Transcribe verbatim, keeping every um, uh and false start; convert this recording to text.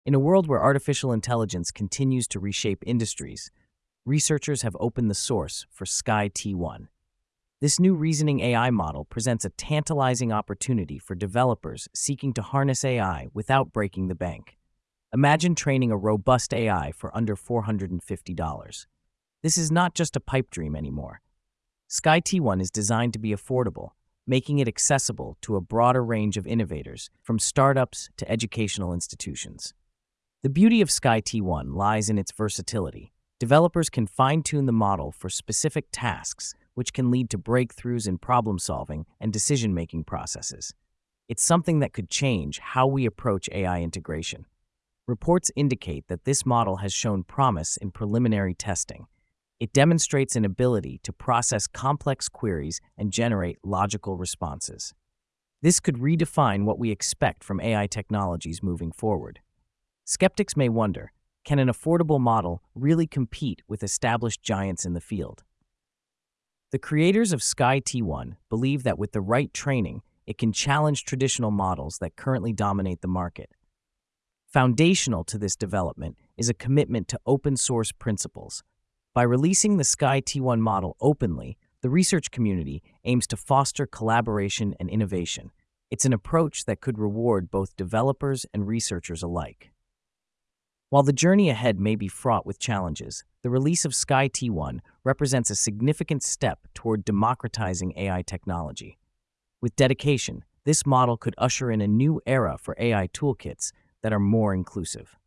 In a world where artificial intelligence continues to reshape industries, researchers have opened the source for Sky T one. This new reasoning A I model presents a tantalizing opportunity for developers seeking to harness A I without breaking the bank. Imagine training a robust A I for under four hundred fifty dollars. This is not just a pipe dream anymore. Sky T one is designed to be affordable, making it accessible to a broader range of innovators, from startups to educational institutions. The beauty of Sky T one lies in its versatility. Developers can fine-tune the model for specific tasks, which can lead to breakthroughs in problem-solving and decision-making processes. It's something that could change how we approach A I integration. Reports indicate that this model has shown promise in preliminary testing. It demonstrates an ability to process complex queries and generate logical responses. This could redefine what we expect from A I technologies moving forward. Skeptics may wonder, can an affordable model really compete with established giants in the field? The creators of Sky T one believe that with the right training, it can challenge traditional models that currently dominate the market. Foundational to this development is a commitment to open-source principles. By releasing the Sky T one model openly, the research community aims to foster collaboration and innovation. It's an approach that could reward both developers and researchers alike. While the journey ahead may be fraught with challenges, the release of Sky T one represents a significant step toward democratizing A I technology. With dedication, this model could usher in a new era for A I toolkits that are more inclusive.